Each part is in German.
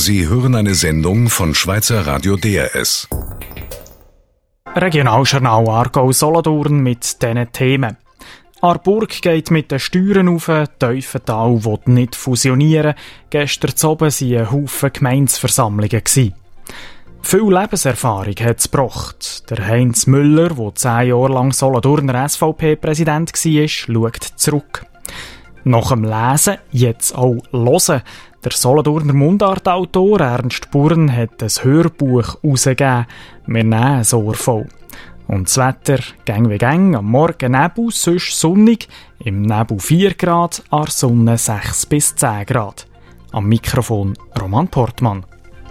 Sie hören eine Sendung von Schweizer Radio DRS. Regionaljournal Aargau-Solothurn mit diesen Themen. Aarburg geht mit den Steuern auf, Tiefental will nicht fusionieren. Gestern Abend waren ein Haufen Gemeindeversammlungen. Viel Lebenserfahrung hat es gebracht. Der Heinz Müller, der 10 Jahre lang Solothurner SVP-Präsident war, schaut zurück. Nach dem Lesen jetzt auch hören. Der Solothurner Mundartautor Ernst Burren hat ein Hörbuch herausgegeben. Wir nehmen es Ohr voll. Und das Wetter, gang wie gang, am Morgen Nebel, sonst sonnig, im Nebel 4 Grad, an der Sonne 6 bis 10 Grad. Am Mikrofon Roman Portmann.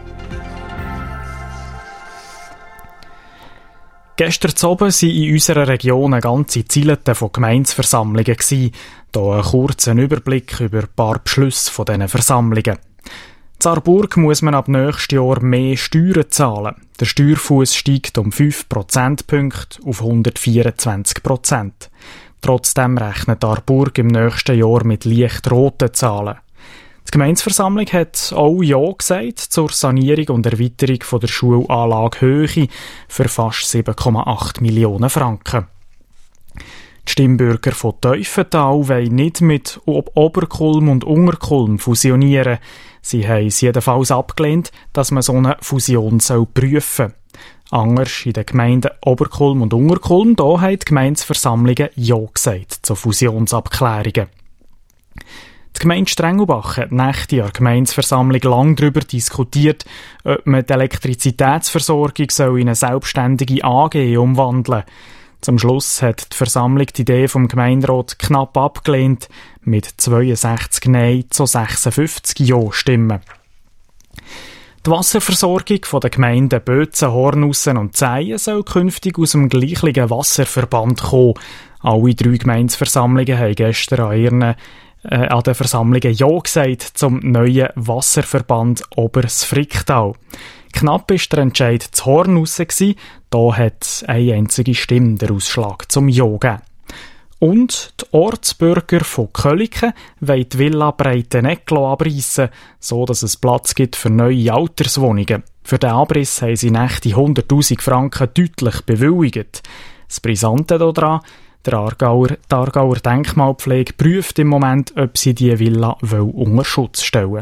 Gestern Abend waren in unserer Region eine ganze Zielete von Gemeindeversammlungen. Hier ein kurzer Überblick über ein paar Beschlüsse von diesen Versammlungen. In Aarburg muss man ab nächstes Jahr mehr Steuern zahlen. Der Steuerfuss steigt um 5 Prozentpunkte auf 124%. Trotzdem rechnet Aarburg im nächsten Jahr mit leicht roten Zahlen. Die Gemeindeversammlung hat auch Ja gesagt zur Sanierung und Erweiterung von der Schulanlage Höhe für fast 7,8 Millionen Franken. Die Stimmbürger von Tiefental wollen nicht mit Oberkulm und Unterkulm fusionieren. Sie haben es jedenfalls abgelehnt, dass man so eine Fusion prüfen soll. Anders in den Gemeinden Oberkulm und Unterkulm, da haben die Gemeindeversammlungen Ja gesagt zu Fusionsabklärungen. Die Gemeinde Strengelbach hat Nächte in der Gemeindeversammlung lang darüber diskutiert, ob man die Elektrizitätsversorgung in eine selbstständige AG umwandeln soll. Zum Schluss hat die Versammlung die Idee vom Gemeinderat knapp abgelehnt, mit 62 Nein zu 56 Ja-Stimmen. Die Wasserversorgung der Gemeinden Bözen, Hornussen und Zeyen soll künftig aus dem gleichen Wasserverband kommen. Alle 3 Gemeindeversammlungen haben gestern an den Versammlungen Ja gesagt zum neuen Wasserverband Obers-Fricktal. Knapp war der Entscheid zu Hornussen. Da hat eine einzige Stimme den Ausschlag zum Ja gegeben. Und die Ortsbürger von Köliken wollen die Villa Breiteneglo abreissen, so dass es Platz gibt für neue Alterswohnungen. Für den Abriss haben sie nächte 100'000 Franken deutlich bewilligt. Das Brisante daran: die Aargauer Denkmalpflege prüft im Moment, ob sie die Villa unter Schutz stellen.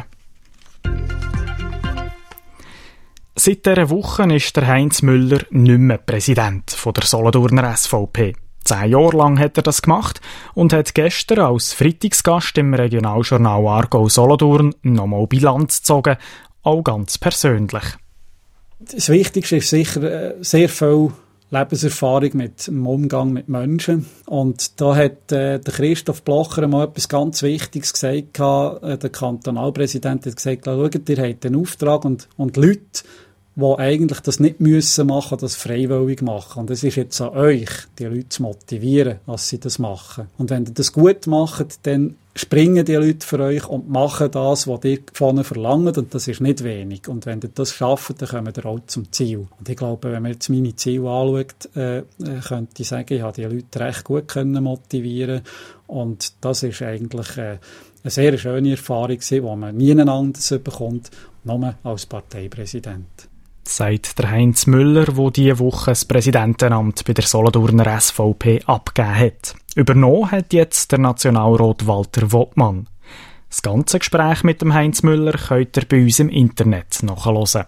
Seit dieser Woche ist der Heinz Müller nicht mehr Präsident der Solothurner SVP. 10 Jahre lang hat er das gemacht und hat gestern als Freitagsgast im Regionaljournal Aargau-Solothurn nochmal Bilanz gezogen, auch ganz persönlich. Das Wichtigste ist sicher sehr viel Lebenserfahrung mit dem Umgang mit Menschen. Und da hat der Christoph Blocher mal etwas ganz Wichtiges gesagt. Der Kantonalpräsident hat gesagt, schaut, ihr habt einen Auftrag und Leute, die eigentlich das nicht müssen machen, das freiwillig machen. Und es ist jetzt an euch, die Leute zu motivieren, dass sie das machen. Und wenn ihr das gut macht, dann springen die Leute für euch und machen das, was ihr von ihnen verlangt. Und das ist nicht wenig. Und wenn ihr das schafft, dann kommt ihr auch zum Ziel. Und ich glaube, wenn man jetzt meine Ziele anschaut, könnte ich sagen, ich habe die Leute recht gut motivieren können. Und das ist eigentlich eine sehr schöne Erfahrung, die man nie anders bekommt, nur als Parteipräsident. Sagt der Heinz Müller, der diese Woche das Präsidentenamt bei der Solothurner SVP abgegeben hat. Übernommen hat jetzt der Nationalrat Walter Wottmann. Das ganze Gespräch mit dem Heinz Müller könnt ihr bei uns im Internet nachhören.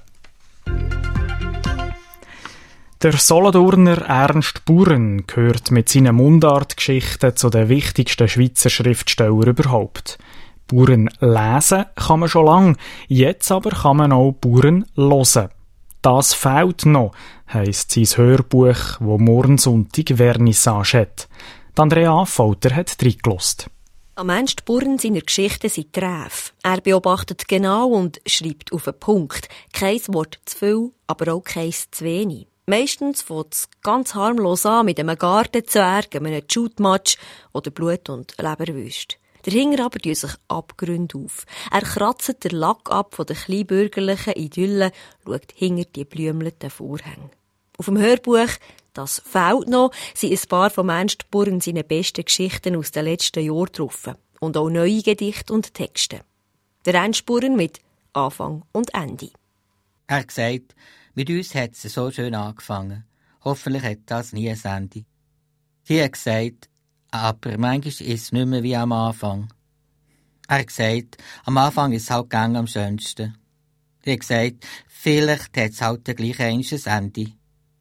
Der Solothurner Ernst Burren gehört mit seinen Mundartgeschichten zu den wichtigsten Schweizer Schriftstellern überhaupt. Burren lesen kann man schon lange, jetzt aber kann man auch Burren hören. «Das fehlt noch», heisst sein Hörbuch, das morgen Sonntag Vernissage hat. Andrea Affolter hat reingehört. Am Ernst Burren seiner Geschichten sind Träfe. Er beobachtet genau und schreibt auf den Punkt. Kein Wort zu viel, aber auch keins zu wenig. Meistens fängt es ganz harmlos an mit einem Gartenzwerg, einem Shootmatch oder Blut- und Leberwüste. Dahinter aber tun sich Abgründe auf. Er kratzt den Lack ab von der kleinbürgerlichen Idylle, schaut hinter die blümelnden Vorhänge. Auf dem Hörbuch «Das fehlt noch» sind ein paar von Ernst Burren seine besten Geschichten aus den letzten Jahren drauf. Und auch neue Gedichte und Texte. Der Ernst Burren mit Anfang und Ende. Er hat gesagt, mit uns hat es so schön angefangen. Hoffentlich hat das nie ein Ende. Sie hat gesagt, aber manchmal ist es nicht mehr wie am Anfang. Er hat gesagt, am Anfang ist es halt am schönsten. Sie hat gesagt, vielleicht hat es halt gleich ein Ende.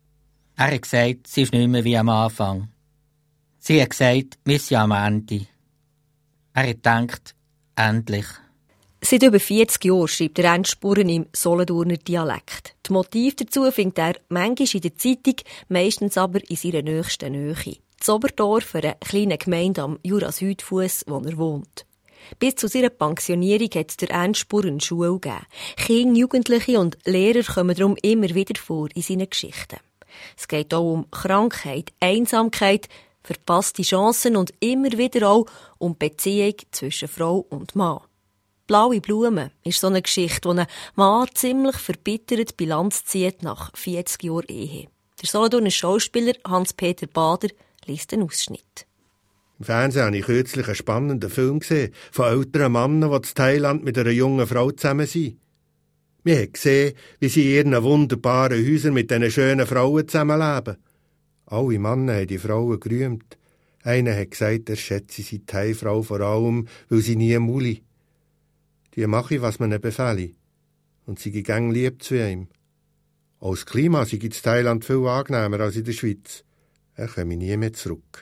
Er hat gesagt, es ist nicht mehr wie am Anfang. Sie hat gesagt, wir sind am Ende. Er hat gedacht, endlich. Seit über 40 Jahren schreibt Ernst Spuren im Solothurner Dialekt. Die Motive dazu findet er manchmal in der Zeitung, meistens aber in seiner nächsten Nähe. Das Oberdorf, eine kleine Gemeinde am Jura-Südfuss, wo er wohnt. Bis zu seiner Pensionierung hat der Ernst Spuren eine Schule gegeben. Kinder, Jugendliche und Lehrer kommen darum immer wieder vor in seinen Geschichten. Es geht auch um Krankheit, Einsamkeit, verpasste Chancen und immer wieder auch um die Beziehung zwischen Frau und Mann. «Blaue Blumen» ist so eine Geschichte, wo ein Mann ziemlich verbittert Bilanz zieht nach 40 Jahren Ehe. Der Solothurner Schauspieler Hans-Peter Bader liest einen Ausschnitt. Im Fernsehen habe ich kürzlich einen spannenden Film gesehen von älteren Männern, die in Thailand mit einer jungen Frau zusammen sind. Wir haben gesehen, wie sie in ihren wunderbaren Häusern mit diesen schönen Frauen zusammenleben. Alle Männer haben die Frauen gerühmt. Einer hat gesagt, er schätze die Thai-Frau vor allem, weil sie nie muli. Die mache, was man ihnen befehle. Und sie gehen lieb zu ihm. Auch das Klima sei in Thailand viel angenehmer als in der Schweiz. Er komme nie mehr zurück.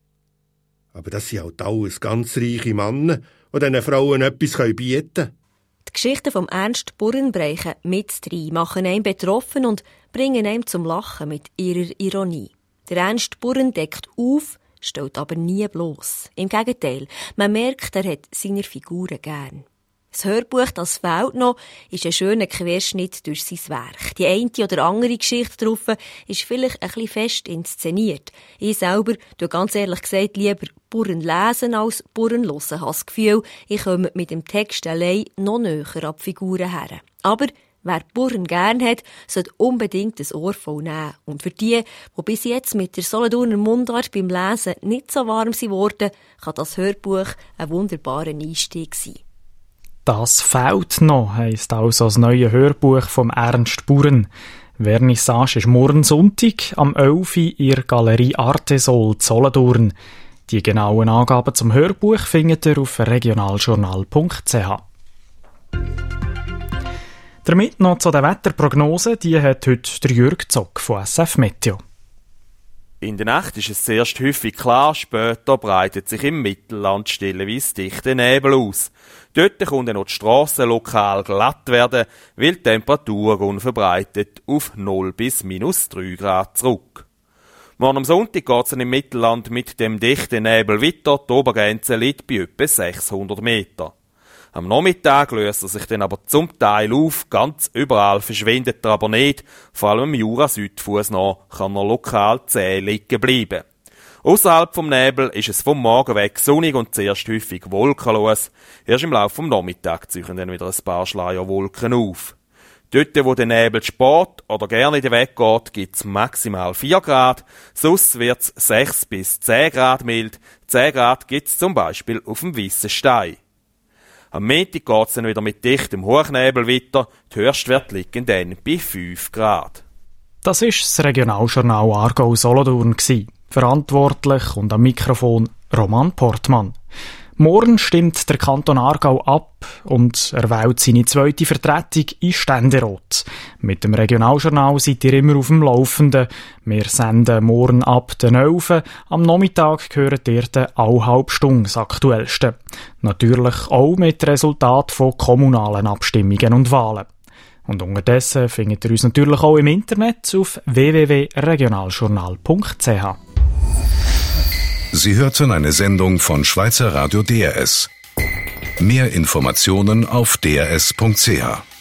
Aber das sind halt alles ganz reiche Männer, die diesen Frauen etwas bieten können. Die Geschichten von Ernst Spuren brechen mit rein, machen einen betroffen und bringen einen zum Lachen mit ihrer Ironie. Der Ernst Spuren deckt auf, stellt aber nie bloß. Im Gegenteil, man merkt, er hat seine Figuren gern. Das Hörbuch «Das fehlt noch» ist ein schöner Querschnitt durch sein Werk. Die eine oder andere Geschichte drauf ist vielleicht ein bisschen fest inszeniert. Ich selber tue ganz ehrlich gesagt lieber Burren lesen als Burren hören. Ich habe das Gefühl, ich komme mit dem Text allein noch näher an die Figuren her. Aber wer Burren gern hat, sollte unbedingt ein Ohr voll nehmen. Und für die bis jetzt mit der Solothurner Mundart beim Lesen nicht so warm geworden, kann das Hörbuch ein wunderbarer Einstieg sein. «Das fehlt noch» heisst also das neue Hörbuch vom Ernst Spuren. Vernissage ist morgen Sonntag am 11 Uhr in der Galerie Artesol Solothurn. Die genauen Angaben zum Hörbuch findet ihr auf regionaljournal.ch. Damit noch zu der Wetterprognose, die hat heute der Jürg Zock von SF Meteo. In der Nacht ist es zuerst häufig klar, später breitet sich im Mittelland stellenweise dichter Nebel aus. Dort kommt noch die Strasse lokal glatt werden, weil die Temperatur unverbreitet auf 0 bis -3 Grad zurück. Morgen am Sonntag geht es im Mittelland mit dem dichten Nebel weiter, die Obergrenze liegt bei etwa 600 Meter. Am Nachmittag löst er sich dann aber zum Teil auf, ganz überall verschwindet er aber nicht, vor allem im Jura-Südfuss noch kann er lokal zäh liegen bleiben. Ausserhalb vom Nebel ist es vom Morgen weg sonnig und zuerst häufig wolkenlos. Erst im Laufe des Nachmittags ziehen dann wieder ein paar Schleierwolken auf. Dort, wo der Nebel spät oder gerne weggeht, gibt es maximal 4 Grad, sonst wird es 6 bis 10 Grad mild. 10 Grad gibt es zum Beispiel auf dem Weissenstein. Am Montag geht es dann wieder mit dichtem Hochnebel weiter. Die Höchstwerte liegen dann bei 5 Grad. Das war das Regionaljournal Aargau-Solothurn. Verantwortlich und am Mikrofon Roman Portmann. Morgen stimmt der Kanton Aargau ab und er wählt seine zweite Vertretung in Ständerat. Mit dem Regionaljournal seid ihr immer auf dem Laufenden. Wir senden morgen ab den 11 Uhr. Am Nachmittag gehört ihr den alle Stunde das Aktuellste. Natürlich auch mit Resultaten von kommunalen Abstimmungen und Wahlen. Und unterdessen findet ihr uns natürlich auch im Internet auf www.regionaljournal.ch. Sie hörten eine Sendung von Schweizer Radio DRS. Mehr Informationen auf drs.ch.